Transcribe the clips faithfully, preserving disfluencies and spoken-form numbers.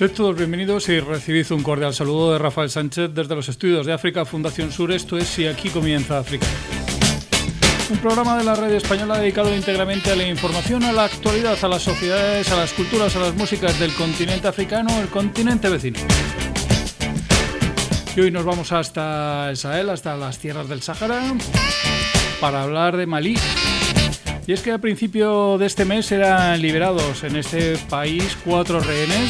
Sed todos bienvenidos y recibid un cordial saludo de Rafael Sánchez desde los estudios de África Fundación Sur. Esto es Y aquí comienza África. Un programa de la radio española dedicado íntegramente a la información, a la actualidad, a las sociedades, a las culturas, a las músicas del continente africano, el continente vecino. Y hoy nos vamos hasta el Sahel, hasta las tierras del Sáhara, para hablar de Malí. Y es que a principio de este mes eran liberados en este país cuatro rehenes.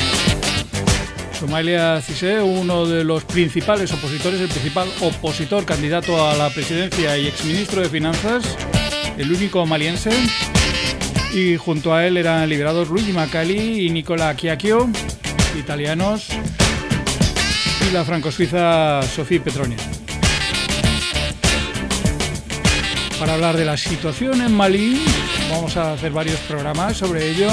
Soumaïla Cissé, uno de los principales opositores, el principal opositor candidato a la presidencia y exministro de Finanzas, el único maliense. Y junto a él eran liberados Luigi Macali y Nicola Chiacchio, italianos, y la franco-suiza Sophie Petronia. Para hablar de la situación en Malí, vamos a hacer varios programas sobre ello.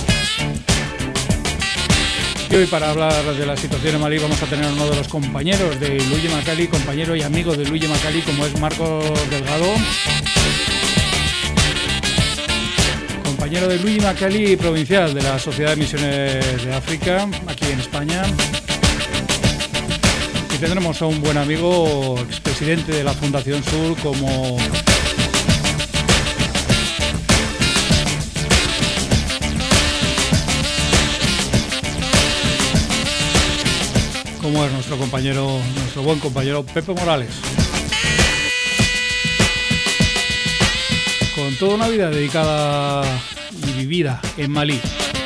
Y hoy, para hablar de la situación en Malí, vamos a tener a uno de los compañeros de Luigi Macali, compañero y amigo de Luigi Macali, como es Marcos Delgado. Compañero de Luigi Macali, provincial de la Sociedad de Misiones de África, aquí en España. Y tendremos a un buen amigo, expresidente de la Fundación Sur, como... como es nuestro compañero, nuestro buen compañero Pepe Morales. Con toda una vida dedicada y vivida en Malí.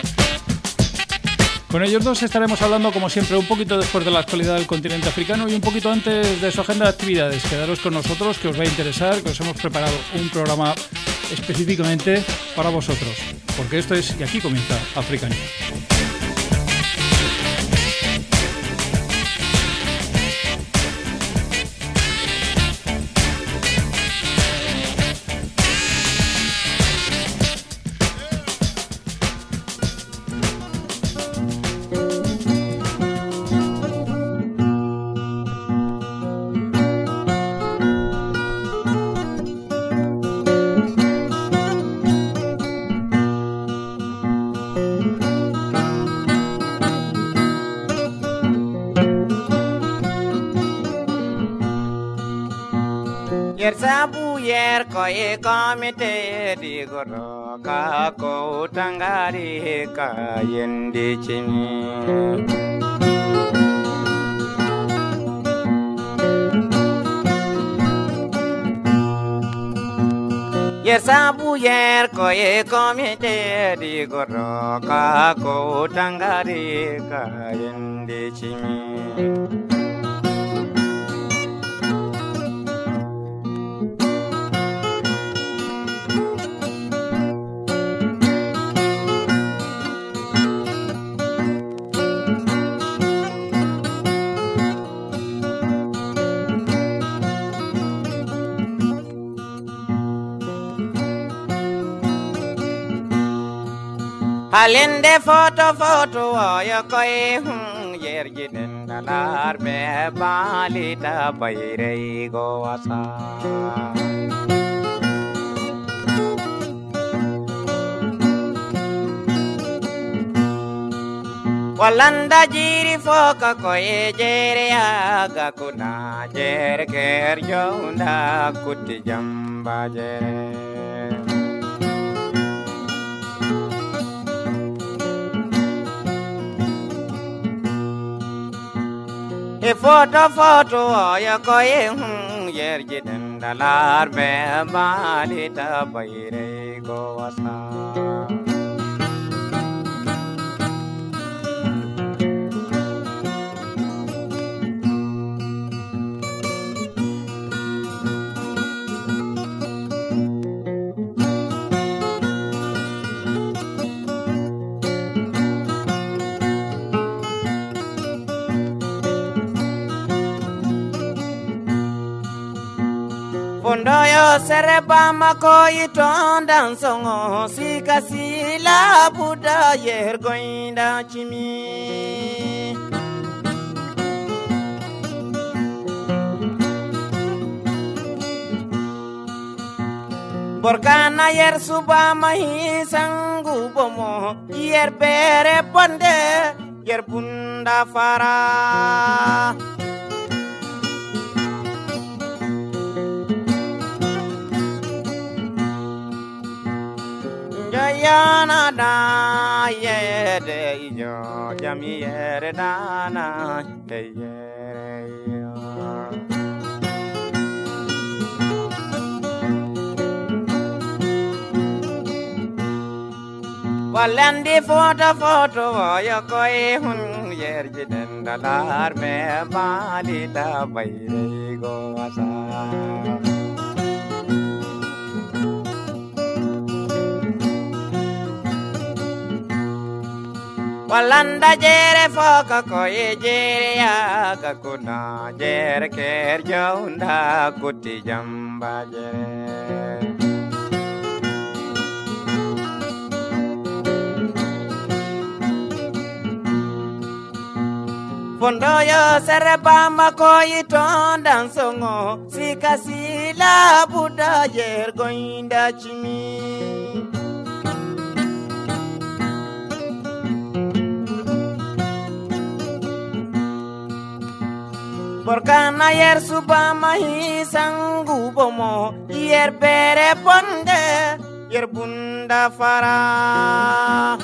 Con ellos dos estaremos hablando, como siempre, un poquito después de la actualidad del continente africano y un poquito antes de su agenda de actividades. Quedaros con nosotros, que os va a interesar, que os hemos preparado un programa específicamente para vosotros. Porque esto es Y aquí comienza África News. Yer sabu yer koye komite digoro ka ko tangari ka yende chini. Yer sabu yer koye komite digoro ka ko tangari ka yende chini. Halinde foto foto ya koy hun yer jiden dalar be balita bayre go wasa. Walanda jiri foka koy jere aga kuna jer ker jonda kuti jamba jere. E foto foto ya koye hun yer jiden dalar be balita bayre go wasa. Fondoyo sereba mako itonda nsongo sikasi la buda yer goinda chimi. Borgana yer suba mahi sangu bomo yer bere ponde yer bunda fara jayana da yede yo jami yere dana yere yo Walandi foto foto ya koi hun yer jiden dalar me balita bayre go asa Walanda jere foka koi jere ya kakuna jere ker jaunda kuti jamba jere Pondoyo serepama koi tondan songo sikasila buda yer goinda chimi Porkana yer subama hi sangu bomo yer pere ponde yer bunda fara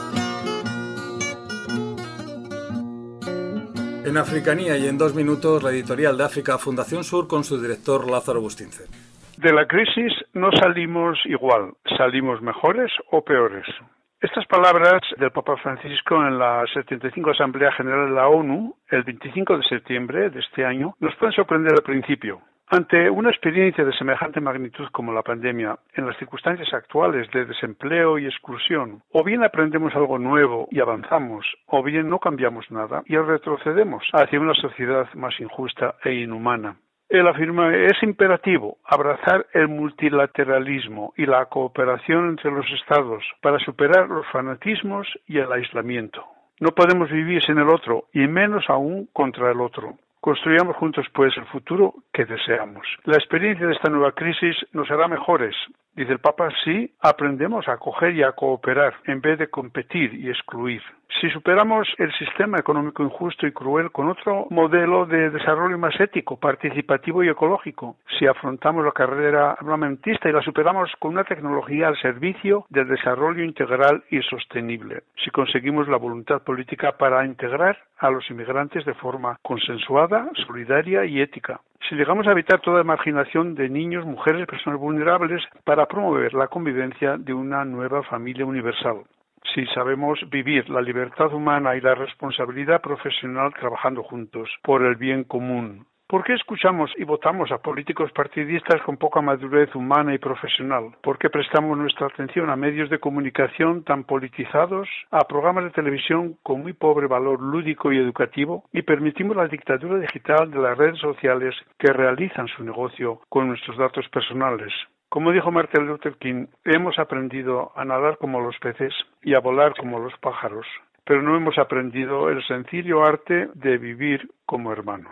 En Africanía y en dos minutos, la editorial de África Fundación Sur con su director Lázaro Bustince. De la crisis no salimos igual, salimos mejores o peores. Estas palabras del Papa Francisco en la setenta y cinco Asamblea General de la ONU, el veinticinco de septiembre de este año, nos pueden sorprender al principio. Ante una experiencia de semejante magnitud como la pandemia, en las circunstancias actuales de desempleo y exclusión, o bien aprendemos algo nuevo y avanzamos, o bien no cambiamos nada y retrocedemos hacia una sociedad más injusta e inhumana. Él afirma que es imperativo abrazar el multilateralismo y la cooperación entre los Estados para superar los fanatismos y el aislamiento. No podemos vivir sin el otro, y menos aún contra el otro. Construyamos juntos, pues, el futuro que deseamos. La experiencia de esta nueva crisis nos hará mejores, dice el Papa, si aprendemos a acoger y a cooperar en vez de competir y excluir. Si superamos el sistema económico injusto y cruel con otro modelo de desarrollo más ético, participativo y ecológico. Si afrontamos la carrera armamentista y la superamos con una tecnología al servicio del desarrollo integral y sostenible. Si conseguimos la voluntad política para integrar a los inmigrantes de forma consensuada, solidaria y ética. Si llegamos a evitar toda marginación de niños, mujeres, personas vulnerables para promover la convivencia de una nueva familia universal. Si sabemos vivir la libertad humana y la responsabilidad profesional trabajando juntos por el bien común. ¿Por qué escuchamos y votamos a políticos partidistas con poca madurez humana y profesional? ¿Por qué prestamos nuestra atención a medios de comunicación tan politizados, a programas de televisión con muy pobre valor lúdico y educativo, y permitimos la dictadura digital de las redes sociales que realizan su negocio con nuestros datos personales? Como dijo Martin Luther King, hemos aprendido a nadar como los peces y a volar como los pájaros, pero no hemos aprendido el sencillo arte de vivir como hermanos.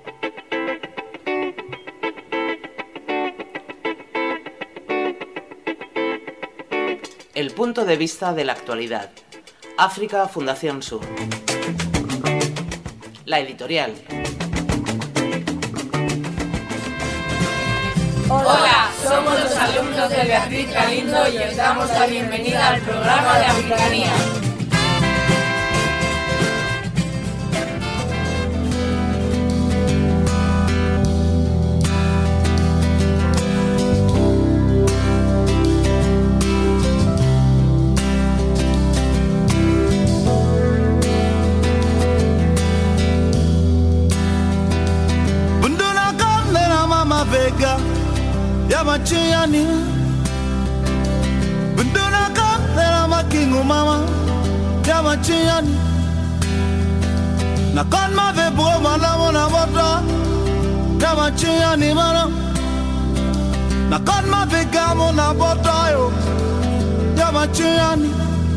El punto de vista de la actualidad. África Fundación Sur. La editorial. Hola, somos los alumnos de Beatriz Galindo y os damos la bienvenida al programa de Africanía. Yamachiani Bunduna ka Nera makingu mama Yamachiani Nakon ma ve bro malamu na mota Yamachiani mana Nakon ma ve gamu na bota yo Yamachiani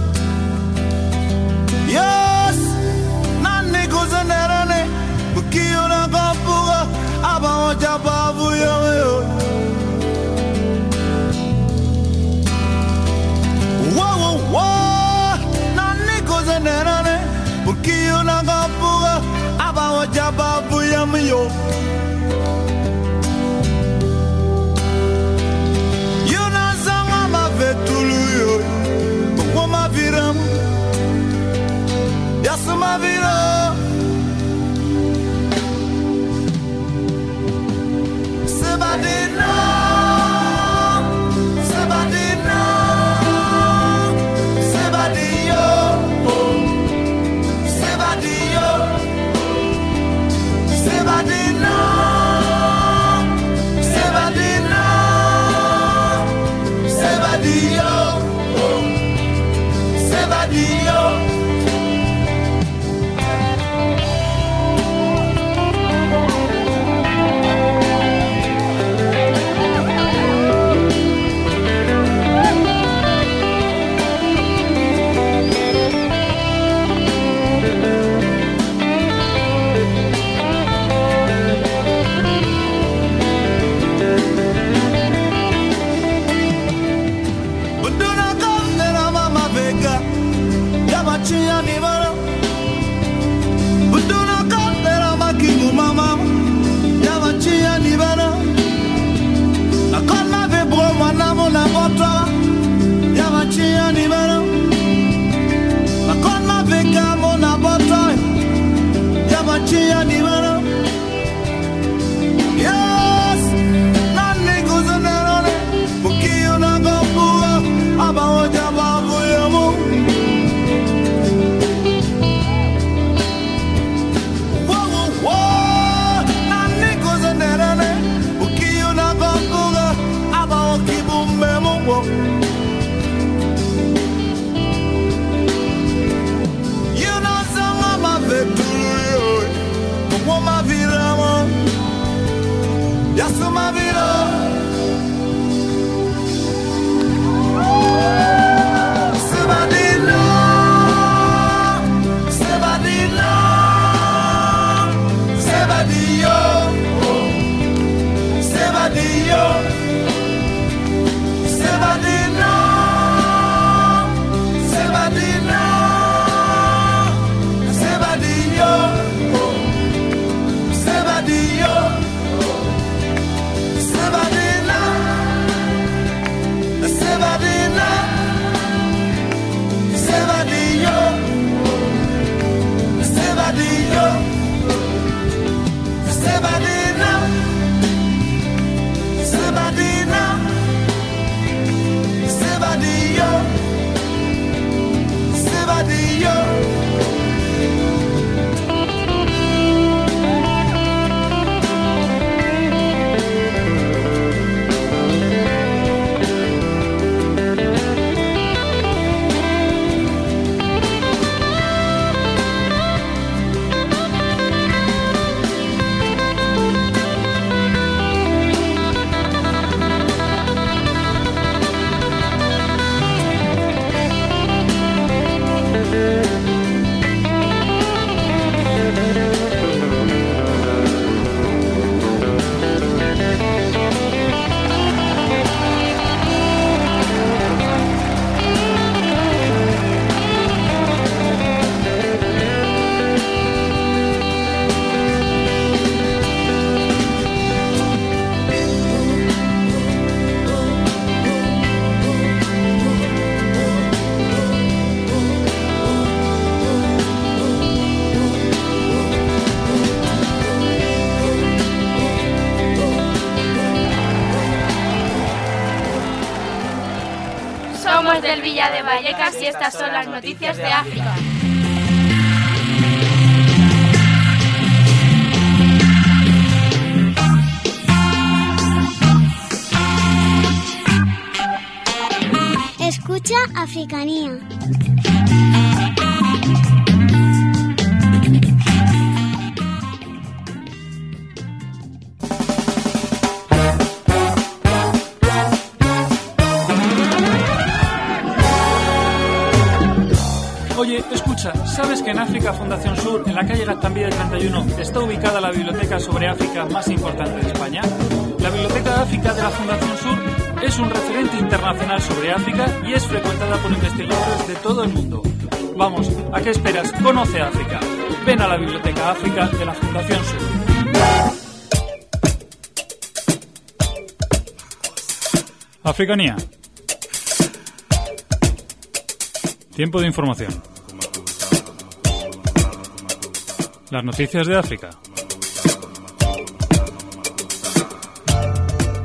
Yes Nani kuzenerane Bukiyo na kapuga Aba moja babu yo yo Wow, wow, wow, nani cosa nerane, porque io non Del Villa de Vallecas y estas son las noticias de África. Escucha Africanía. Oye, escucha, ¿sabes que en África Fundación Sur, en la calle Gaztambide treinta y uno, está ubicada la biblioteca sobre África más importante de España? La Biblioteca de África de la Fundación Sur es un referente internacional sobre África y es frecuentada por investigadores de todo el mundo. Vamos, ¿a qué esperas? Conoce África. Ven a la Biblioteca África de la Fundación Sur. Africanía. Tiempo de información. Las noticias de África.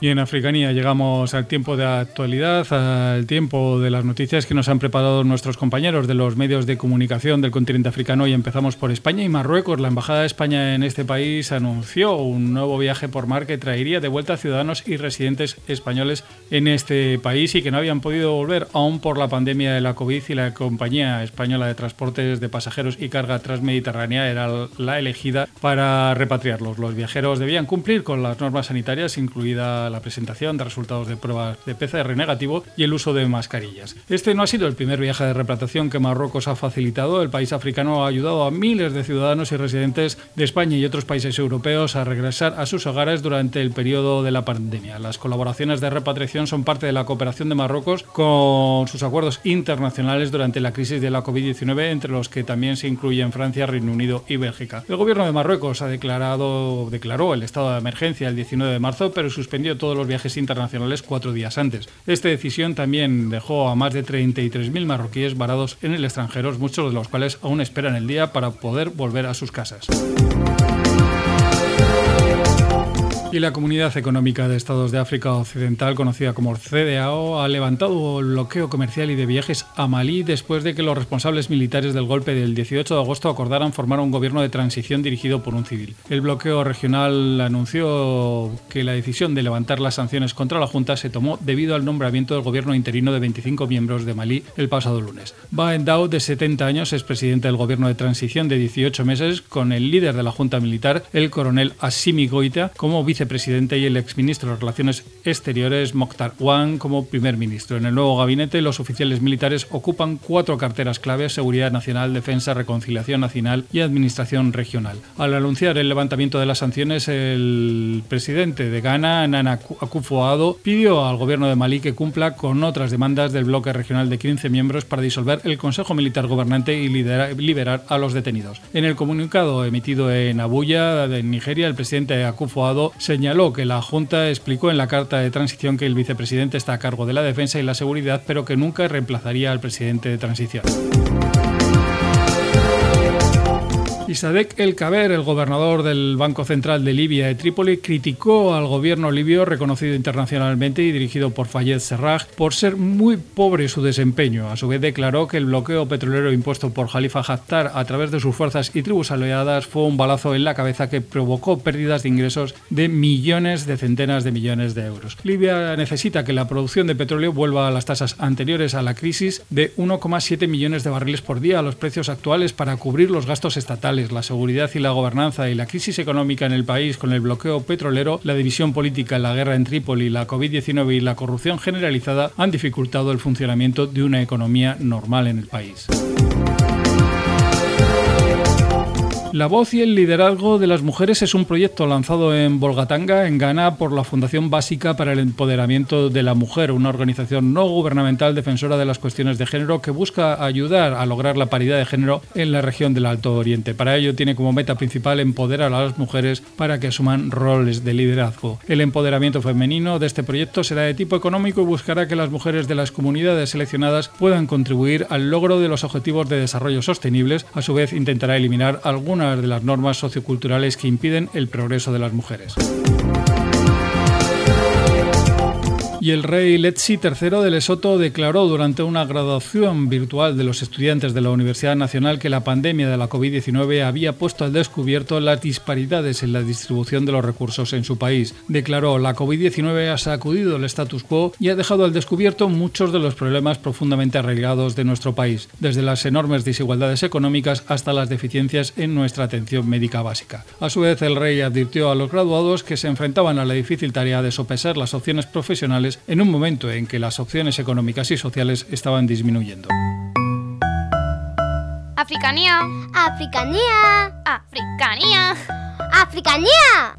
Y en Africanía llegamos al tiempo de actualidad, al tiempo de las noticias que nos han preparado nuestros compañeros de los medios de comunicación del continente africano, y empezamos por España y Marruecos. La Embajada de España en este país anunció un nuevo viaje por mar que traería de vuelta a ciudadanos y residentes españoles en este país y que no habían podido volver aún por la pandemia de la COVID, y la compañía española de transportes de pasajeros y carga transmediterránea era la elegida para repatriarlos. Los viajeros debían cumplir con las normas sanitarias, incluida la presentación de resultados de pruebas de P C R negativo y el uso de mascarillas. Este no ha sido el primer viaje de repatriación que Marruecos ha facilitado. El país africano ha ayudado a miles de ciudadanos y residentes de España y otros países europeos a regresar a sus hogares durante el periodo de la pandemia. Las colaboraciones de repatriación son parte de la cooperación de Marruecos con sus acuerdos internacionales durante la crisis de la COVID diecinueve, entre los que también se incluyen Francia, Reino Unido y Bélgica. El gobierno de Marruecos ha declarado, declaró el estado de emergencia el diecinueve de marzo, pero suspendió todos los viajes internacionales cuatro días antes. Esta decisión también dejó a más de treinta y tres mil marroquíes varados en el extranjero, muchos de los cuales aún esperan el día para poder volver a sus casas. Y la Comunidad Económica de Estados de África Occidental, conocida como C E D A O, ha levantado el bloqueo comercial y de viajes a Malí después de que los responsables militares del golpe del dieciocho de agosto acordaran formar un gobierno de transición dirigido por un civil. El bloqueo regional anunció que la decisión de levantar las sanciones contra la Junta se tomó debido al nombramiento del gobierno interino de veinticinco miembros de Malí el pasado lunes. Ba Endao, de setenta años, es presidente del gobierno de transición de dieciocho meses, con el líder de la Junta Militar, el coronel Assimi Goïta, como vicepresidente vicepresidente y el exministro de Relaciones Exteriores Mokhtar Wan como primer ministro. En el nuevo gabinete, los oficiales militares ocupan cuatro carteras claves: seguridad nacional, defensa, reconciliación nacional y administración regional. Al anunciar el levantamiento de las sanciones, el presidente de Ghana, Nana Akufo-Addo, pidió al gobierno de Malí que cumpla con otras demandas del bloque regional de quince miembros para disolver el Consejo Militar Gobernante y liderar, liberar a los detenidos. En el comunicado emitido en Abuya, de Nigeria, el presidente Akufo-Addo señaló que la Junta explicó en la carta de transición que el vicepresidente está a cargo de la defensa y la seguridad, pero que nunca reemplazaría al presidente de transición. Y Sadek El Kaber, el gobernador del Banco Central de Libia de Trípoli, criticó al gobierno libio, reconocido internacionalmente y dirigido por Fayez Sarraj, por ser muy pobre su desempeño. A su vez declaró que el bloqueo petrolero impuesto por Khalifa Haftar a través de sus fuerzas y tribus aliadas fue un balazo en la cabeza que provocó pérdidas de ingresos de millones, de centenas de millones de euros. Libia necesita que la producción de petróleo vuelva a las tasas anteriores a la crisis de uno coma siete millones de barriles por día a los precios actuales para cubrir los gastos estatales. La seguridad y la gobernanza y la crisis económica en el país con el bloqueo petrolero, la división política, la guerra en Trípoli, la COVID diecinueve y la corrupción generalizada han dificultado el funcionamiento de una economía normal en el país. La voz y el liderazgo de las mujeres es un proyecto lanzado en Bolgatanga, en Ghana, por la Fundación Básica para el Empoderamiento de la Mujer, una organización no gubernamental defensora de las cuestiones de género que busca ayudar a lograr la paridad de género en la región del Alto Oriente. Para ello tiene como meta principal empoderar a las mujeres para que asuman roles de liderazgo. El empoderamiento femenino de este proyecto será de tipo económico y buscará que las mujeres de las comunidades seleccionadas puedan contribuir al logro de los objetivos de desarrollo sostenibles. A su vez, intentará eliminar algunas de las normas socioculturales que impiden el progreso de las mujeres. Y el rey Letsi tercero de Lesoto declaró durante una graduación virtual de los estudiantes de la Universidad Nacional que la pandemia de la COVID diecinueve había puesto al descubierto las disparidades en la distribución de los recursos en su país. Declaró: la COVID diecinueve ha sacudido el status quo y ha dejado al descubierto muchos de los problemas profundamente arraigados de nuestro país, desde las enormes desigualdades económicas hasta las deficiencias en nuestra atención médica básica. A su vez, el rey advirtió a los graduados que se enfrentaban a la difícil tarea de sopesar las opciones profesionales en un momento en que las opciones económicas y sociales estaban disminuyendo. Africanía. Africanía. Africanía. Africanía.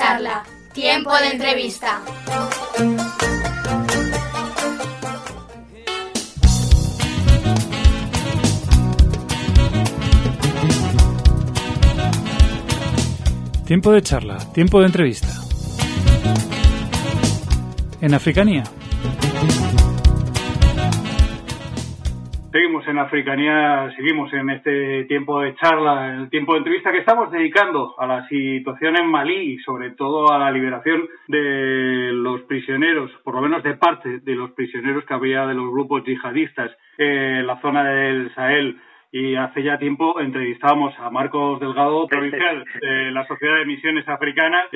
charla, tiempo de entrevista. Tiempo de charla, tiempo de entrevista. En Africanía. Seguimos en Africanía, seguimos en este tiempo de charla, en el tiempo de entrevista que estamos dedicando a la situación en Malí y sobre todo a la liberación de los prisioneros, por lo menos de parte de los prisioneros que había de los grupos yihadistas en la zona del Sahel. Y hace ya tiempo entrevistábamos a Marcos Delgado, provincial de la Sociedad de Misiones Africanas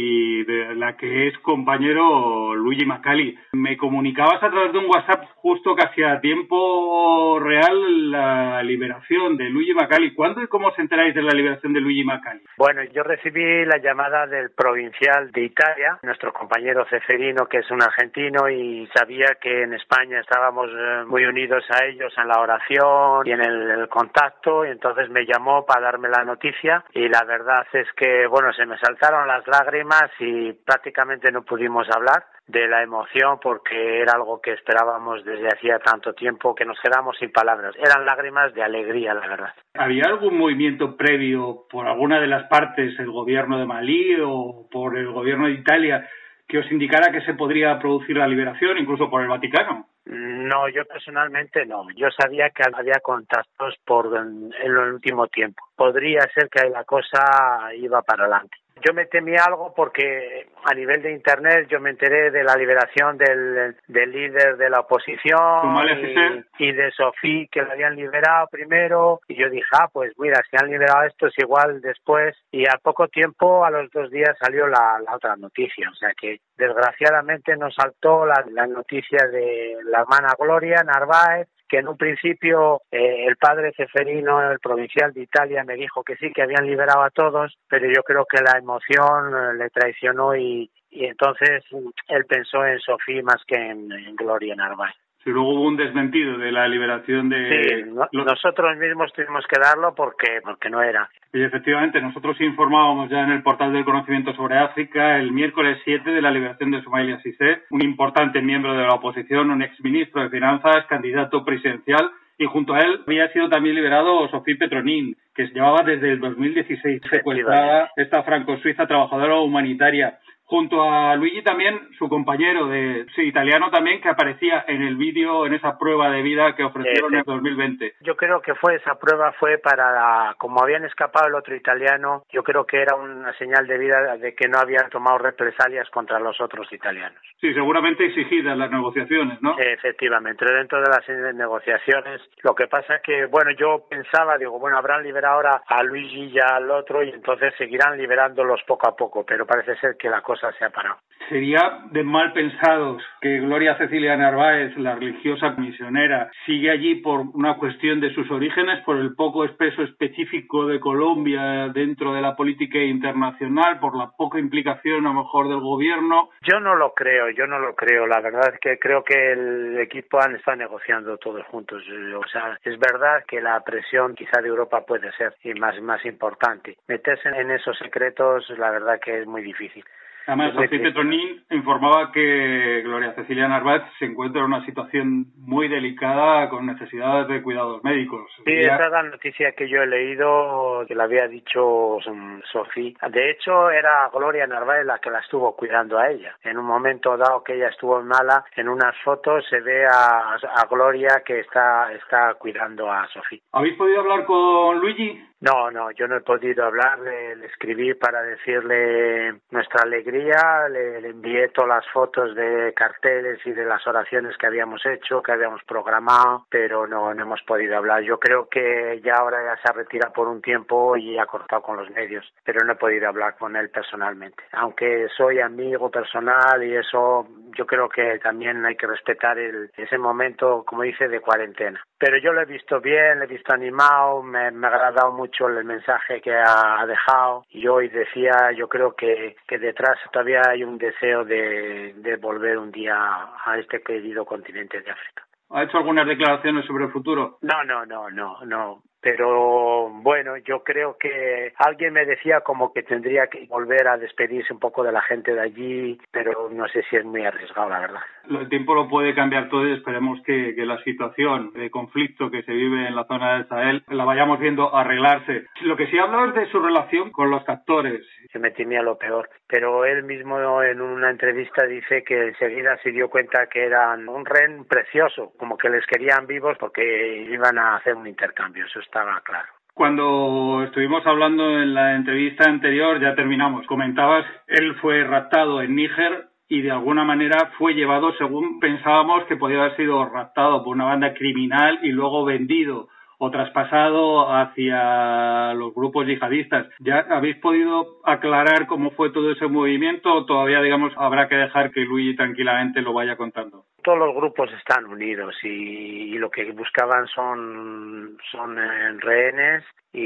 y de la que es compañero Luigi Macali. Me comunicabas a través de un WhatsApp justo casi a tiempo real la liberación de Luigi Macali. ¿Cuándo y cómo os enteráis de la liberación de Luigi Macali? Bueno, yo recibí la llamada del provincial de Italia, nuestro compañero Ceferino, que es un argentino, y sabía que en España estábamos muy unidos a ellos en la oración y en el, el contacto, y entonces me llamó para darme la noticia y la verdad es que, bueno, se me saltaron las lágrimas y prácticamente no pudimos hablar de la emoción porque era algo que esperábamos desde hacía tanto tiempo que nos quedamos sin palabras. Eran lágrimas de alegría, la verdad. ¿Había algún movimiento previo por alguna de las partes, el gobierno de Malí o por el gobierno de Italia, que os indicara que se podría producir la liberación, incluso por el Vaticano? No, yo personalmente no. Yo sabía que había contactos por en, en el último tiempo. Podría ser que la cosa iba para adelante. Yo me temí algo porque a nivel de internet yo me enteré de la liberación del, del líder de la oposición y, y de Sofí, que lo habían liberado primero, y yo dije, ah, pues mira, si han liberado esto es igual después, y al poco tiempo, a los dos días salió la, la otra noticia, o sea que desgraciadamente nos saltó la, la noticia de la hermana Gloria Narváez, que en un principio eh, el padre Ceferino, el provincial de Italia, me dijo que sí, que habían liberado a todos, pero yo creo que la emoción eh, le traicionó y, y entonces él pensó en Sofía más que en, en Gloria Narváez. Y luego hubo un desmentido de la liberación de... Sí, no, los... nosotros mismos tuvimos que darlo porque porque no era. Y efectivamente, nosotros informábamos ya en el portal del conocimiento sobre África el miércoles siete de la liberación de Soumaïla Cissé, un importante miembro de la oposición, un exministro de Finanzas, candidato presidencial, y junto a él había sido también liberado Sophie Petronin, que se llevaba desde el dos mil dieciséis secuestrada, esta franco-suiza trabajadora humanitaria. Junto a Luigi también, su compañero de sí, italiano también, que aparecía en el vídeo, en esa prueba de vida que ofrecieron en dos mil veinte. Yo creo que fue esa prueba fue para, como habían escapado el otro italiano, yo creo que era una señal de vida de que no habían tomado represalias contra los otros italianos. Sí, seguramente exigidas las negociaciones, ¿no? Efectivamente, dentro de las negociaciones. Lo que pasa es que, bueno, yo pensaba, digo, bueno, habrán liberado ahora a Luigi y al otro y entonces seguirán liberándolos poco a poco, pero parece ser que la cosa se ha parado. Sería de mal pensados que Gloria Cecilia Narváez, la religiosa misionera, sigue allí por una cuestión de sus orígenes, por el poco peso específico de Colombia dentro de la política internacional, por la poca implicación a lo mejor del gobierno. Yo no lo creo, yo no lo creo. La verdad es que creo que el equipo han estado negociando todos juntos. O sea, es verdad que la presión quizá de Europa puede ser y más, más importante. Meterse en esos secretos, la verdad que es muy difícil. Además, Sofía Petronin informaba que Gloria Cecilia Narváez se encuentra en una situación muy delicada con necesidades de cuidados médicos. Sí, ya... esa es la noticia que yo he leído, que la había dicho Sofía. De hecho, era Gloria Narváez la que la estuvo cuidando a ella. En un momento dado que ella estuvo mala, en unas fotos se ve a, a Gloria que está, está cuidando a Sofía. ¿Habéis podido hablar con Luigi? No, no, yo no he podido hablar, le, le escribí para decirle nuestra alegría, le, le envié todas las fotos de carteles y de las oraciones que habíamos hecho, que habíamos programado, pero no, no hemos podido hablar. Yo creo que ya ahora ya se ha retirado por un tiempo y ha cortado con los medios, pero no he podido hablar con él personalmente. Aunque soy amigo personal y eso, yo creo que también hay que respetar el, ese momento, como dice, de cuarentena. Pero yo lo he visto bien, lo he visto animado, me, me ha agradado mucho mucho el mensaje que ha dejado y hoy decía, yo creo que, que detrás todavía hay un deseo de, de volver un día a este querido continente de África. ¿Ha hecho algunas declaraciones sobre el futuro? No, no, no, no, no. pero bueno, yo creo que alguien me decía como que tendría que volver a despedirse un poco de la gente de allí, pero no sé si es muy arriesgado, la verdad. El tiempo lo puede cambiar todo y esperemos que, que la situación de conflicto que se vive en la zona del Sahel la vayamos viendo arreglarse. Lo que sí habla es de su relación con los captores. Se me temía lo peor, pero él mismo en una entrevista dice que enseguida se dio cuenta que eran un rehén precioso, como que les querían vivos porque iban a hacer un intercambio, eso estaba claro. Cuando estuvimos hablando en la entrevista anterior, ya terminamos, comentabas, él fue raptado en Níger y de alguna manera fue llevado, según pensábamos, que podía haber sido raptado por una banda criminal y luego vendido o traspasado hacia los grupos yihadistas. ¿Ya habéis podido aclarar cómo fue todo ese movimiento o todavía, digamos, habrá que dejar que Luigi tranquilamente lo vaya contando? Todos los grupos están unidos y, y lo que buscaban son, son eh, rehenes.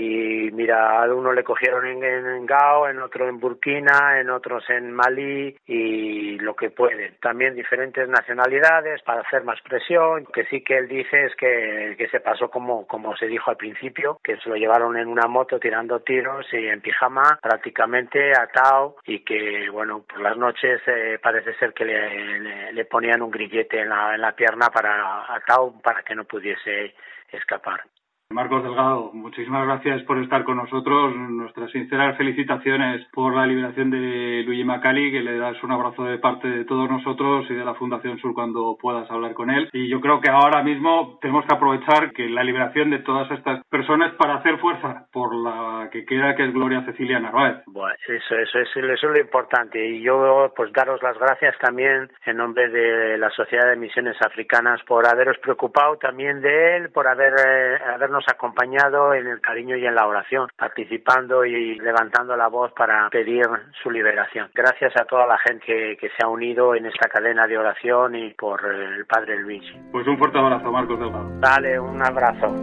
Y mira, a uno le cogieron en, en Gao, en otro en Burkina, en otros en Malí y lo que pueden. También diferentes nacionalidades para hacer más presión. Lo que sí que él dice es que, que se pasó como, como se dijo al principio, que se lo llevaron en una moto tirando tiros y en pijama prácticamente atado y que, bueno, por las noches eh, parece ser que le, le, le ponían un grillete en la, en la pierna para atado para que no pudiese escapar. Marcos Delgado, muchísimas gracias por estar con nosotros. Nuestras sinceras felicitaciones por la liberación de Luigi Macali, que le das un abrazo de parte de todos nosotros y de la Fundación Sur cuando puedas hablar con él. Y yo creo que ahora mismo tenemos que aprovechar que la liberación de todas estas personas para hacer fuerza por la que queda, que es Gloria Cecilia Narváez. Bueno, eso, eso, eso, eso es lo importante. Y yo, pues, daros las gracias también en nombre de la Sociedad de Misiones Africanas por haberos preocupado también de él, por haber eh, habernos acompañado en el cariño y en la oración, participando y levantando la voz para pedir su liberación. Gracias a toda la gente que, que se ha unido en esta cadena de oración y por el Padre Luigi. Pues un fuerte abrazo, Marcos Delgado. Dale, un abrazo.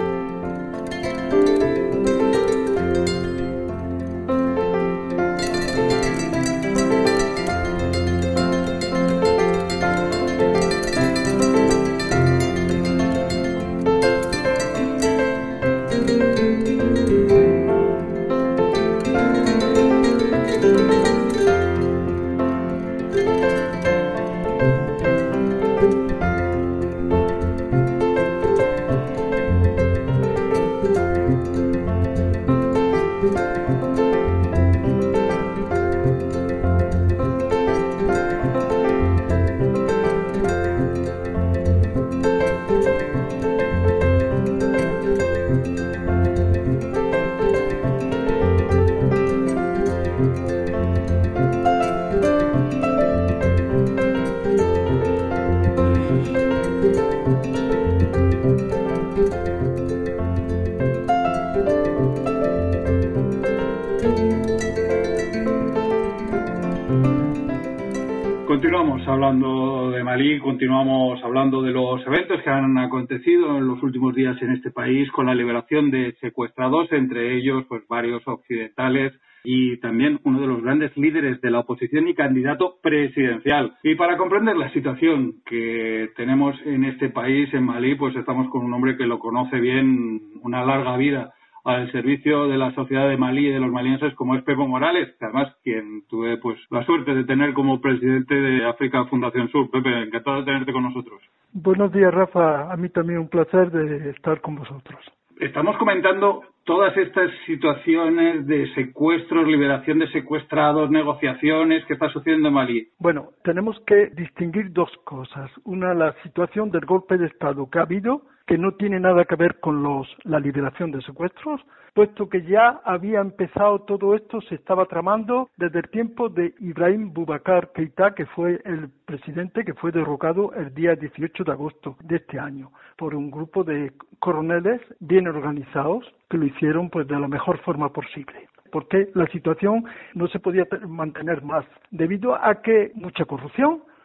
Continuamos hablando de Malí, continuamos hablando de los eventos que han acontecido en los últimos días en este país con la liberación de secuestrados, entre ellos pues varios occidentales y también uno de los grandes líderes de la oposición y candidato presidencial. Y para comprender la situación que tenemos en este país, en Malí, pues estamos con un hombre que lo conoce bien, una larga vida al servicio de la sociedad de Malí y de los malienses, como es Pepo Morales, que además quien tuve pues la suerte de tener como presidente de África Fundación Sur. Pepe, encantado de tenerte con nosotros. Buenos días, Rafa. A mí también un placer de estar con vosotros. Estamos comentando todas estas situaciones de secuestros, liberación de secuestrados, negociaciones que está sucediendo en Malí. Bueno, tenemos que distinguir dos cosas. Una, la situación del golpe de Estado que ha habido, que no tiene nada que ver con los la liberación de secuestros, puesto que ya había empezado todo esto, se estaba tramando desde el tiempo de Ibrahim Boubacar Keïta, que fue el presidente que fue derrocado el día dieciocho de agosto de este año por un grupo de coroneles bien organizados que lo hicieron pues de la mejor forma posible. Porque la situación no se podía mantener más, debido a que mucha corrupción,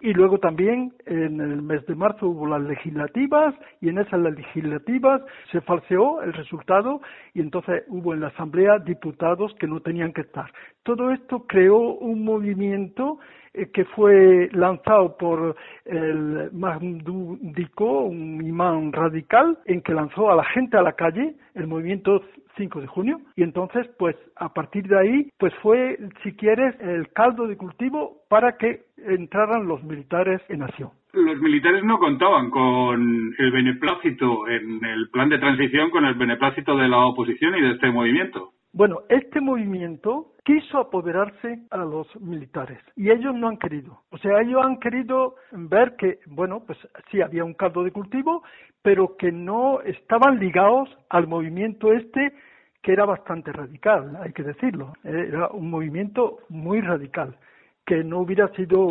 Y luego también en el mes de marzo hubo las legislativas y en esas legislativas se falseó el resultado y entonces hubo en la Asamblea diputados que no tenían que estar. Todo esto creó un movimiento eh, que fue lanzado por el Mahmoud Diko, un imán radical, en que lanzó a la gente a la calle, el movimiento cinco de junio, y entonces pues a partir de ahí pues fue, si quieres, el caldo de cultivo para que entraran los militares en acción. Los militares no contaban con el beneplácito en el plan de transición, con el beneplácito de la oposición y de este movimiento. Bueno, este movimiento quiso apoderarse a los militares y ellos no han querido. O sea, ellos han querido ver que, bueno, pues sí había un caldo de cultivo, pero que no estaban ligados al movimiento este, que era bastante radical, hay que decirlo. Era un movimiento muy radical, que no hubiera sido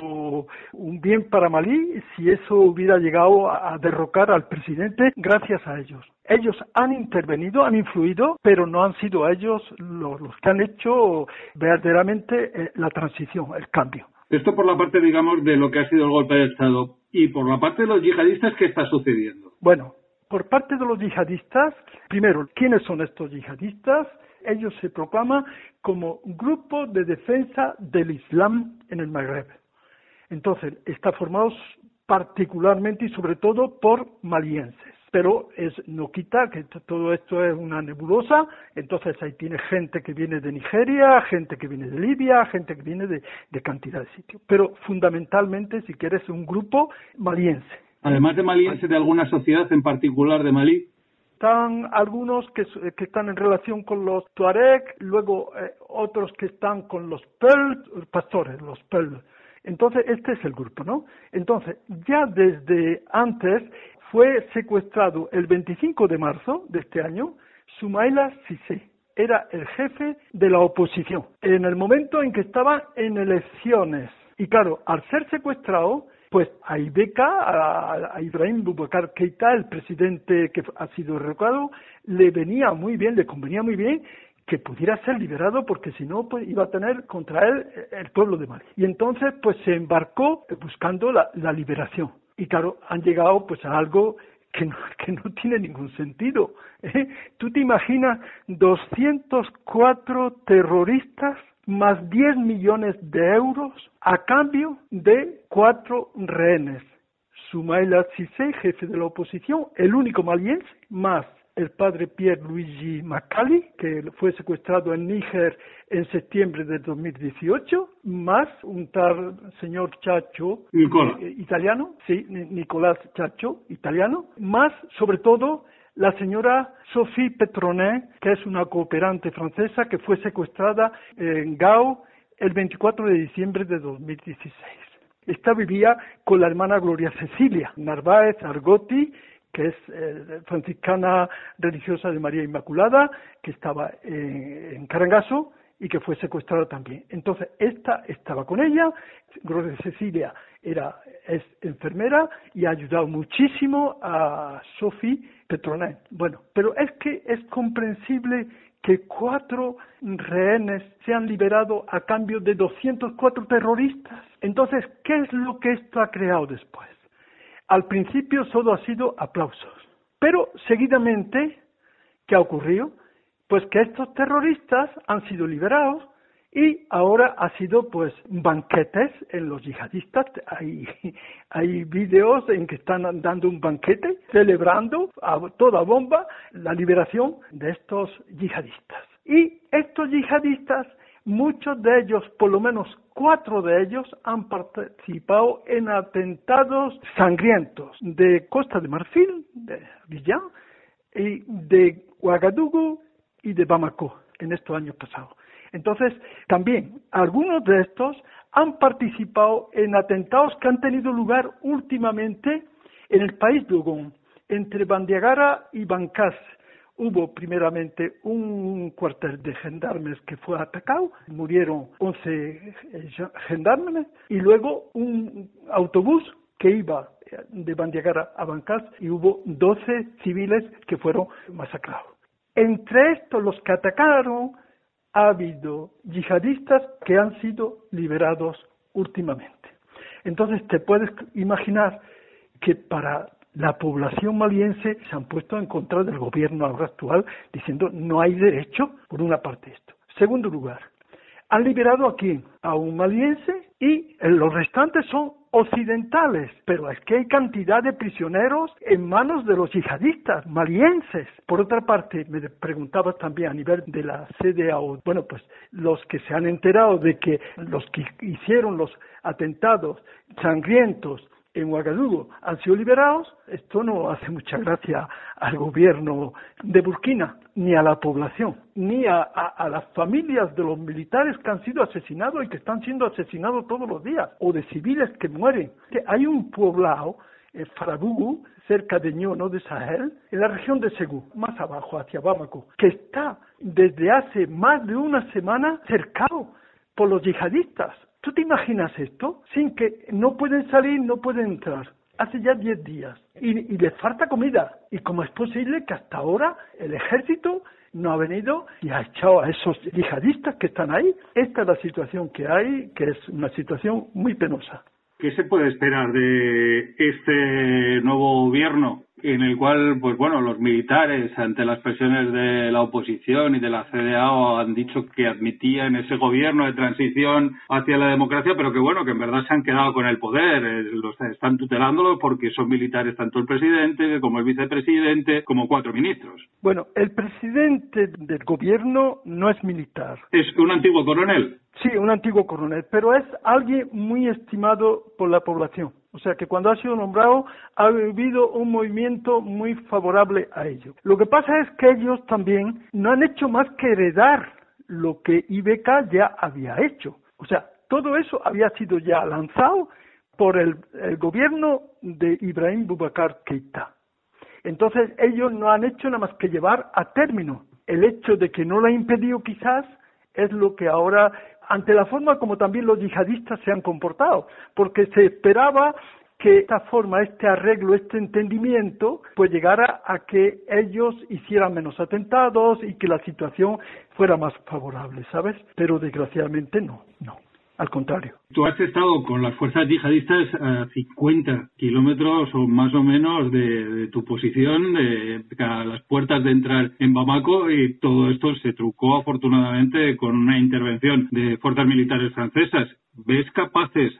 un bien para Malí si eso hubiera llegado a derrocar al presidente gracias a ellos. Ellos han intervenido, han influido, pero no han sido ellos los, los que han hecho verdaderamente eh, la transición, el cambio. Esto por la parte, digamos, de lo que ha sido el golpe de Estado. Y por la parte de los yihadistas, ¿qué está sucediendo? Bueno, por parte de los yihadistas, primero, ¿quiénes son estos yihadistas? Ellos se proclaman como Grupo de Defensa del Islam en el Magreb. Entonces, está formados particularmente y sobre todo por malienses. Pero es, no quita que t- todo esto es una nebulosa, entonces ahí tiene gente que viene de Nigeria, gente que viene de Libia, gente que viene de, de cantidad de sitios. Pero fundamentalmente, si quieres, un grupo maliense. Además de maliense, ¿de alguna sociedad en particular de Malí? Están algunos que, que están en relación con los Tuareg, luego eh, otros que están con los Peul, pastores, los Peul. Entonces, este es el grupo, ¿no? Entonces, ya desde antes fue secuestrado el veinticinco de marzo de este año Soumaïla Cissé. Era el jefe de la oposición, en el momento en que estaba en elecciones. Y claro, al ser secuestrado, pues ahí beca a, a Ibrahim Boubacar Keïta, el presidente que ha sido derrocado, le venía muy bien, le convenía muy bien que pudiera ser liberado, porque si no, pues iba a tener contra él el pueblo de Malí. Y entonces, pues se embarcó buscando la, la liberación. Y claro, han llegado pues a algo que no, que no tiene ningún sentido. ¿eh? ¿Tú te imaginas doscientos cuatro terroristas más diez millones de euros a cambio de cuatro rehenes? Soumaïla Cissé, jefe de la oposición, el único maliense, más el padre Pierre Luigi Macali, que fue secuestrado en Níger en septiembre de dos mil dieciocho, más un tal señor Chacho, eh, italiano, sí, Nicolás Chacho, italiano, más, sobre todo, la señora Sophie Petronet, que es una cooperante francesa que fue secuestrada en Gao el veinticuatro de diciembre de dos mil dieciséis. Esta vivía con la hermana Gloria Cecilia Narváez Argotti, que es eh, franciscana religiosa de María Inmaculada, que estaba en, en Carangazo y que fue secuestrada también. Entonces, esta estaba con ella, Gloria Cecilia era, es enfermera y ha ayudado muchísimo a Sophie Petronet. Bueno, pero es que es comprensible que cuatro rehenes sean liberados a cambio de doscientos cuatro terroristas. Entonces, ¿qué es lo que esto ha creado después? Al principio solo ha sido aplausos, pero seguidamente, ¿qué ha ocurrido? Pues que estos terroristas han sido liberados y ahora ha sido pues banquetes en los yihadistas. Hay, hay vídeos en que están dando un banquete celebrando a toda bomba la liberación de estos yihadistas. Y estos yihadistas, muchos de ellos, por lo menos cuatro de ellos, han participado en atentados sangrientos de Costa de Marfil, de Abidjan, y de Ouagadougou y de Bamako en estos años pasados. Entonces, también algunos de estos han participado en atentados que han tenido lugar últimamente en el país de Ogón, entre Bandiagara y Bancas. Hubo primeramente un cuartel de gendarmes que fue atacado, murieron once gendarmes, y luego un autobús que iba de Bandiagara a Bancas y hubo doce civiles que fueron masacrados. Entre estos, los que atacaron, ha habido yihadistas que han sido liberados últimamente. Entonces te puedes imaginar que para la población maliense se han puesto en contra del gobierno ahora actual diciendo no hay derecho, por una parte esto. Segundo lugar, han liberado aquí a un maliense y los restantes son occidentales, pero es que hay cantidad de prisioneros en manos de los yihadistas malienses. Por otra parte, me preguntabas también a nivel de la C D A O, bueno, pues los que se han enterado de que los que hicieron los atentados sangrientos en Ouagadougou han sido liberados, esto no hace mucha gracia al gobierno de Burkina, ni a la población, ni a, a, a las familias de los militares que han sido asesinados y que están siendo asesinados todos los días, o de civiles que mueren. Hay un poblado, en Farabougou, cerca de Ñono de Sahel, en la región de Ségou, más abajo, hacia Bamako, que está desde hace más de una semana cercado por los yihadistas. ¿Tú te imaginas esto? Sin que no pueden salir, no pueden entrar. Hace ya diez días. Y, y les falta comida. ¿Y cómo es posible que hasta ahora el ejército no ha venido y ha echado a esos yihadistas que están ahí? Esta es la situación que hay, que es una situación muy penosa. ¿Qué se puede esperar de este nuevo gobierno en el cual, pues bueno, los militares, ante las presiones de la oposición y de la C D A O, han dicho que admitían ese gobierno de transición hacia la democracia, pero que bueno, que en verdad se han quedado con el poder, eh, los están tutelándolo porque son militares tanto el presidente como el vicepresidente, como cuatro ministros? Bueno, el presidente del gobierno no es militar. ¿Es un antiguo coronel? Sí, un antiguo coronel, pero es alguien muy estimado por la población. O sea que cuando ha sido nombrado ha habido un movimiento muy favorable a ello. Lo que pasa es que ellos también no han hecho más que heredar lo que I B K ya había hecho. O sea, todo eso había sido ya lanzado por el, el gobierno de Ibrahim Boubacar Keïta. Entonces ellos no han hecho nada más que llevar a término. El hecho de que no lo ha impedido quizás es lo que ahora, ante la forma como también los yihadistas se han comportado, porque se esperaba que esta forma, este arreglo, este entendimiento, pues llegara a que ellos hicieran menos atentados y que la situación fuera más favorable, ¿sabes? Pero desgraciadamente no, no. Al contrario. Tú has estado con las fuerzas yihadistas a cincuenta kilómetros o más o menos de, de tu posición, de, a las puertas de entrar en Bamako, y todo esto se trucó afortunadamente con una intervención de fuerzas militares francesas. ¿Ves capaces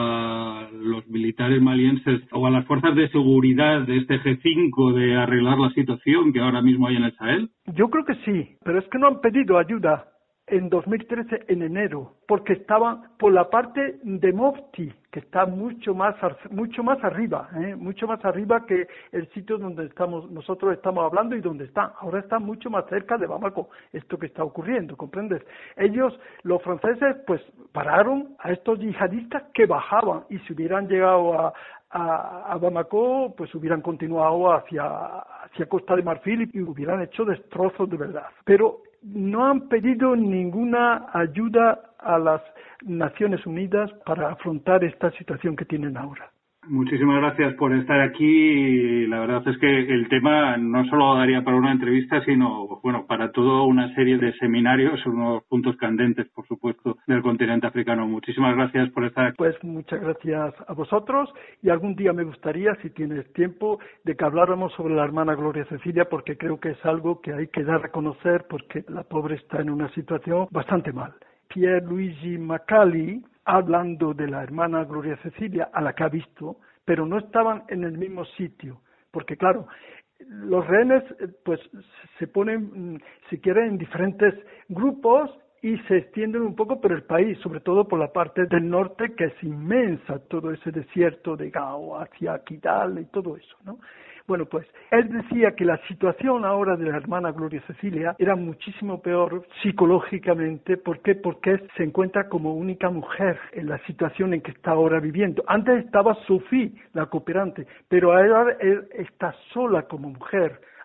a los militares malienses o a las fuerzas de seguridad de este G cinco de arreglar la situación que ahora mismo hay en el Sahel? Yo creo que sí, pero es que no han pedido ayuda en dos mil trece, en enero, porque estaban por la parte de Mopti, que está mucho más mucho más arriba, ¿eh? mucho más arriba que el sitio donde estamos nosotros estamos hablando y donde están. Ahora están mucho más cerca de Bamako, esto que está ocurriendo, ¿comprendes? Ellos, los franceses, pues pararon a estos yihadistas que bajaban, y si hubieran llegado a A, a Bamako, pues hubieran continuado hacia, hacia Costa de Marfil y hubieran hecho destrozos de verdad. Pero no han pedido ninguna ayuda a las Naciones Unidas para afrontar esta situación que tienen ahora. Muchísimas gracias por estar aquí. La verdad es que el tema no solo daría para una entrevista, sino bueno, para toda una serie de seminarios, unos puntos candentes, por supuesto, del continente africano. Muchísimas gracias por estar aquí. Pues muchas gracias a vosotros, y algún día me gustaría, si tienes tiempo, de que habláramos sobre la hermana Gloria Cecilia, porque creo que es algo que hay que dar a conocer, porque la pobre está en una situación bastante mal. Pierre Luigi Macali, hablando de la hermana Gloria Cecilia, a la que ha visto, pero no estaban en el mismo sitio, porque claro, los rehenes pues se ponen, si quieren, en diferentes grupos y se extienden un poco por el país, sobre todo por la parte del norte, que es inmensa, todo ese desierto de Gao hacia Kidal y todo eso, ¿no? Bueno, pues él decía que la situación ahora de la hermana Gloria Cecilia era muchísimo peor psicológicamente. ¿Por qué? Porque se encuentra como única mujer en la situación en que está ahora viviendo. Antes estaba Sophie, la cooperante, pero ahora él está sola como mujer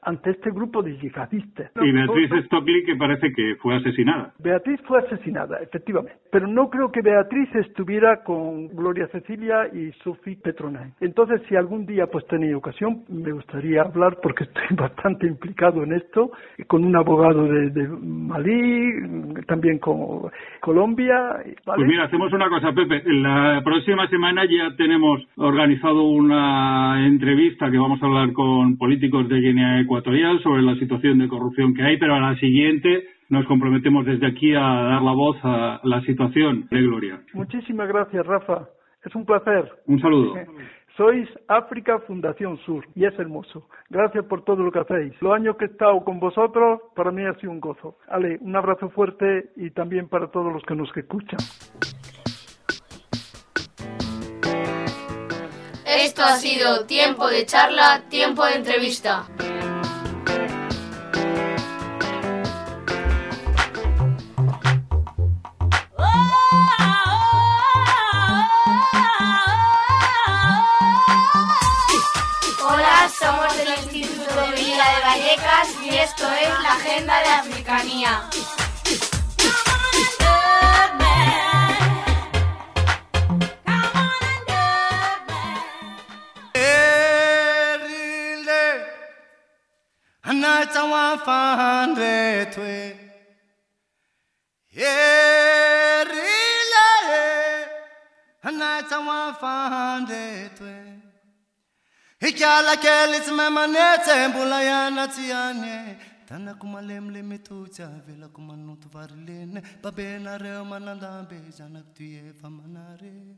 ante este grupo de yihadistas. Y Beatriz Stockley, que parece que fue asesinada. Beatriz fue asesinada, efectivamente. Pero no creo que Beatriz estuviera con Gloria Cecilia y Sophie Petronain. Entonces, si algún día pues tenéis ocasión, me gustaría hablar, porque estoy bastante implicado en esto, con un abogado de, de Malí, también con Colombia. ¿Vale? Pues mira, hacemos una cosa, Pepe. La próxima semana ya tenemos organizado una entrevista que vamos a hablar con políticos de Guinea Ecuatorial sobre la situación de corrupción que hay, pero a la siguiente nos comprometemos desde aquí a dar la voz a la situación de Gloria. Muchísimas gracias, Rafa. Es un placer. Un saludo. Sois África Fundación Sur y es hermoso. Gracias por todo lo que hacéis. Los años que he estado con vosotros, para mí ha sido un gozo. Ale, un abrazo fuerte y también para todos los que nos escuchan. Esto ha sido Tiempo de Charla, Tiempo de Entrevista. Hola, somos del Instituto de Vida de Vallecas y esto es la Agenda de Africanía. Ikala kelis memanete bulayana tiane tana kumalemle mitucha vela kumanutu varlene babena re mananda bejana tuye famanare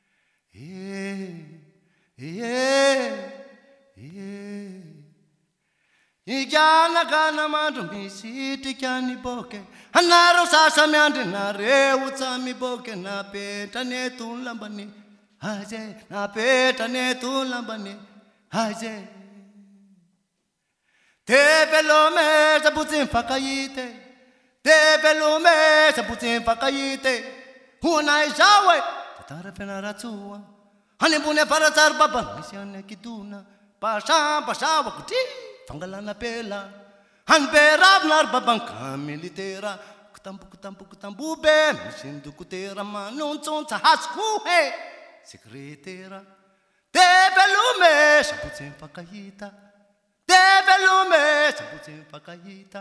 eh eh eh Igana gana madumi siti kyani boke anaro sasa myande na re utsami boke na peta ne tulambani aje na peta ne tulambani aje te velume se putin fakayite te velume se putin fakayite una jawe tara penara tua hani bune para tar baba misiane kiduna pasha pasha wakuti fangalana pela han berab nar babang kamilitera kutambu kutambu kutambu be misindu kutera manun ton tahasku he secretera de velume saputin pakayita de velume saputin pakayita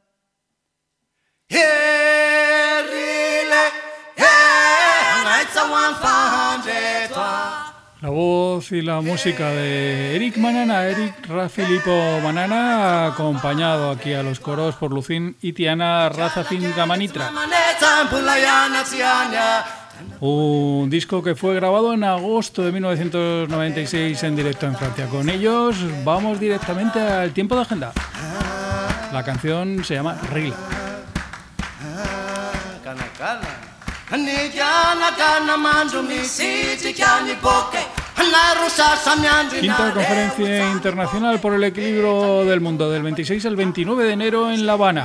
herile he naitsa wan fande toi. La voz y la música de Eric Manana, Eric Rafilipo Manana, acompañado aquí a los coros por Lucín y Tiana Razafin Gamanitra. Un disco que fue grabado en agosto de mil novecientos noventa y seis en directo en Francia. Con ellos vamos directamente al tiempo de agenda. La canción se llama Rila. Quinta Conferencia Internacional por el Equilibrio del Mundo, del veintiséis al veintinueve de enero en La Habana.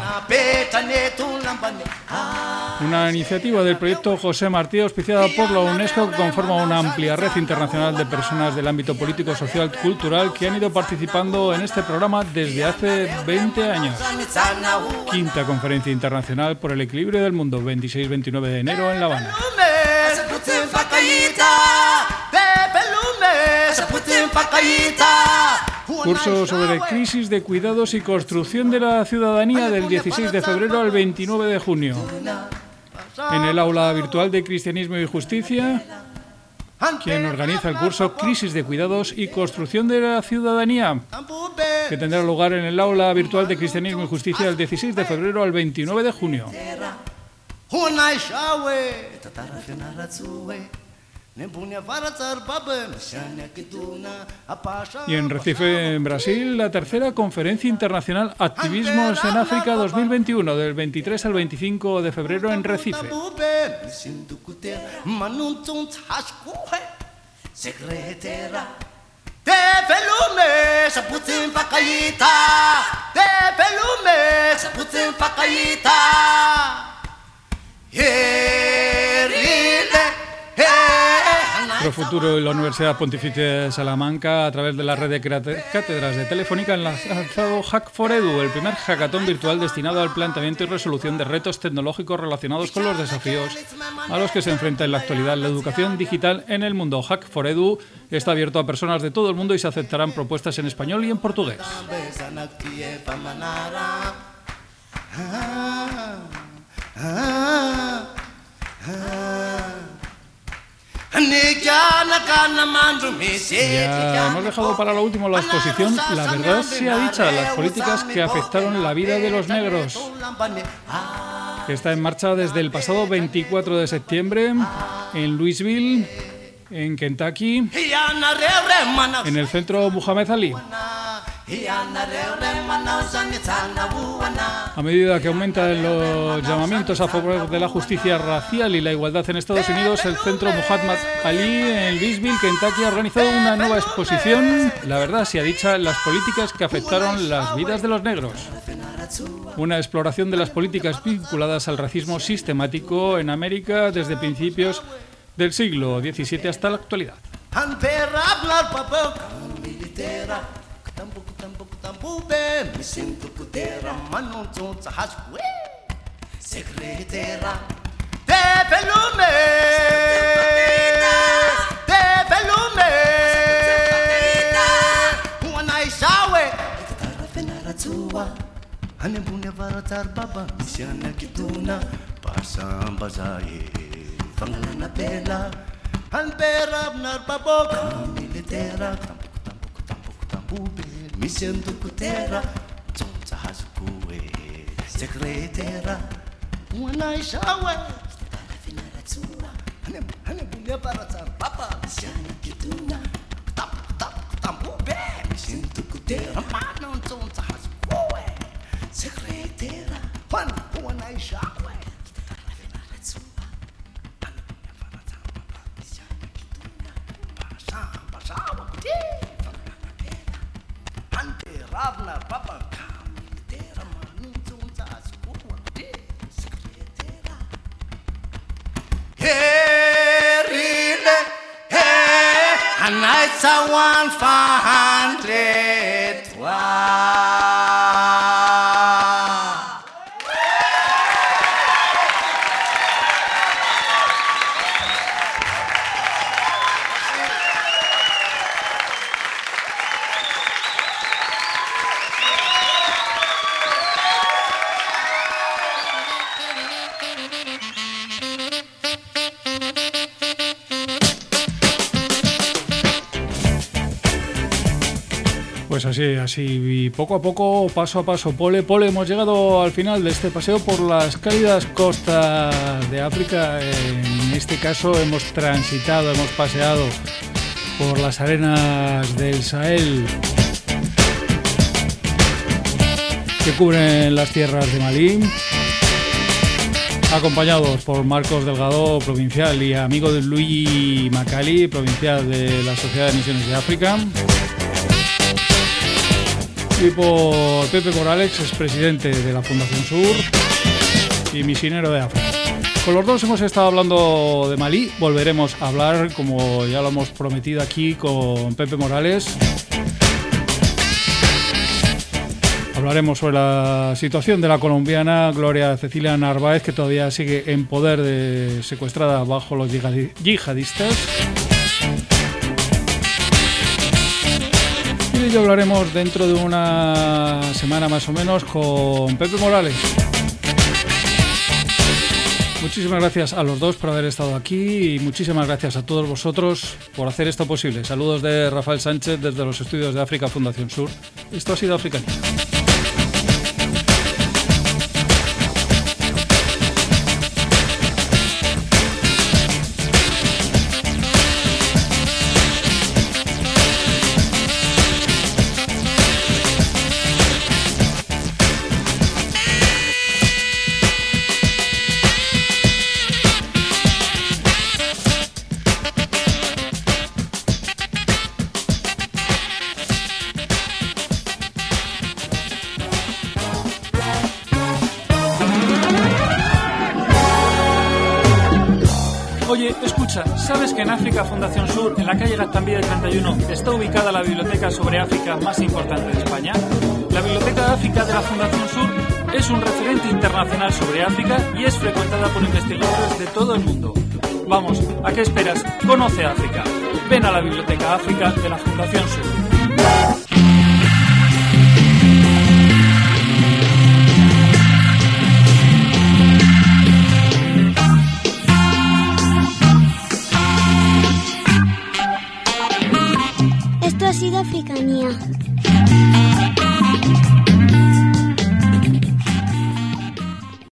Una iniciativa del proyecto José Martí, auspiciada por la UNESCO, que conforma una amplia red internacional de personas del ámbito político, social y cultural que han ido participando en este programa desde hace veinte años. Quinta Conferencia Internacional por el Equilibrio del Mundo, veintiséis a veintinueve de enero en La Habana. Curso sobre crisis de cuidados y construcción de la ciudadanía del dieciséis de febrero al veintinueve de junio. En el aula virtual de Cristianismo y Justicia, quien organiza el curso Crisis de Cuidados y Construcción de la Ciudadanía, que tendrá lugar en el aula virtual de Cristianismo y Justicia del dieciséis de febrero al veintinueve de junio. Y en Recife, en Brasil, la tercera Conferencia Internacional Activismos en África dos mil veintiuno, del veintitrés al veinticinco de febrero en Recife. Profuturo y la Universidad Pontificia de Salamanca, a través de la red de cátedras de Telefónica, han lanzado Hack for Edu, el primer hackathon virtual destinado al planteamiento y resolución de retos tecnológicos relacionados con los desafíos a los que se enfrenta en la actualidad la educación digital en el mundo. Hack for Edu está abierto a personas de todo el mundo y se aceptarán propuestas en español y en portugués. Ya hemos dejado para lo último la exposición La verdad sea dicha, las políticas que afectaron la vida de los negros, que está en marcha desde el pasado veinticuatro de septiembre en Louisville, en Kentucky, en el centro Muhammad Ali. A medida que aumentan los llamamientos a favor de la justicia racial y la igualdad en Estados Unidos, el centro Muhammad Ali en Louisville, Kentucky, ha organizado una nueva exposición, La verdad sea dicha, las políticas que afectaron las vidas de los negros. Una exploración de las políticas vinculadas al racismo sistemático en América desde principios del siglo diecisiete hasta la actualidad. Me siento putera, mano, tonta, hasque, secretera, de pelume, de pelume, una isawe, guitarra fenara tua, anebune varatar baba, misiana kituna, pasam bazai, fangana bela, anpera nar baboka, militera, tampoco, tampoco, tampoco, tampoco. Me siento putera, tonta hascue, secretera, una ishawe, guitarra finara tua, hanem hanem bulia para tar papa, misiana kituna, tam tam tam bube, me siento putera, mano tonta hascue, secretera, one una ishawe, guitarra finara tua, hanem bulia para tar papa, misiana kituna, pasa pasa wakti. Ravna papa militera manunza askuwa de secretera herile he anaitsa one hundred wa. Pues así, así, poco a poco, paso a paso, pole, pole, hemos llegado al final de este paseo por las cálidas costas de África. En este caso hemos transitado, hemos paseado por las arenas del Sahel, que cubren las tierras de Malí, acompañados por Marcos Delgado, provincial, y amigo de Luigi Macali, provincial de la Sociedad de Misiones de África, y por Pepe Morales, expresidente de la Fundación Sur y misionero de África. Con los dos hemos estado hablando de Malí, volveremos a hablar, como ya lo hemos prometido aquí, con Pepe Morales. Hablaremos sobre la situación de la colombiana Gloria Cecilia Narváez, que todavía sigue en poder de secuestrada bajo los yihadistas. Y de ello hablaremos dentro de una semana más o menos con Pepe Morales. Muchísimas gracias a los dos por haber estado aquí y muchísimas gracias a todos vosotros por hacer esto posible. Saludos de Rafael Sánchez desde los estudios de África Fundación Sur. Esto ha sido Africanía. Escucha, ¿sabes que en África Fundación Sur, en la calle Gaztambide treinta y uno, está ubicada la biblioteca sobre África más importante de España? La Biblioteca de África de la Fundación Sur es un referente internacional sobre África y es frecuentada por investigadores de todo el mundo. Vamos, ¿a qué esperas? Conoce África. Ven a la Biblioteca África de la Fundación Sur.